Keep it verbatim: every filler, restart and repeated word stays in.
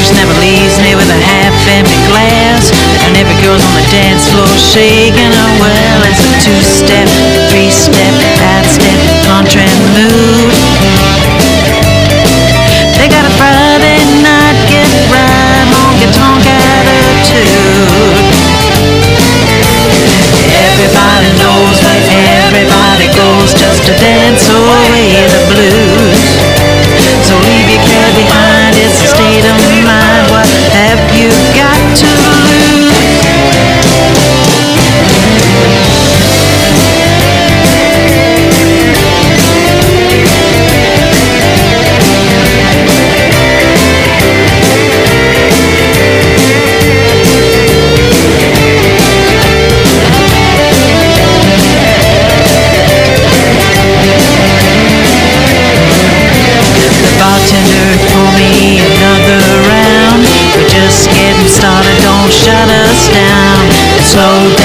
waitress never leaves me with a half-empty glass, and every girl's on the dance floor shaking her. Well, it's a two-step, three-step, half-step, contra move. They got a Friday night get right, honky-tonk attitude. Everybody knows where everybody goes just to dance away the blues. So leave your care behind, it's a state of mind. What have you got to lose? Bartender, pour me another round. We're just getting started, don't shut us down. Slow down.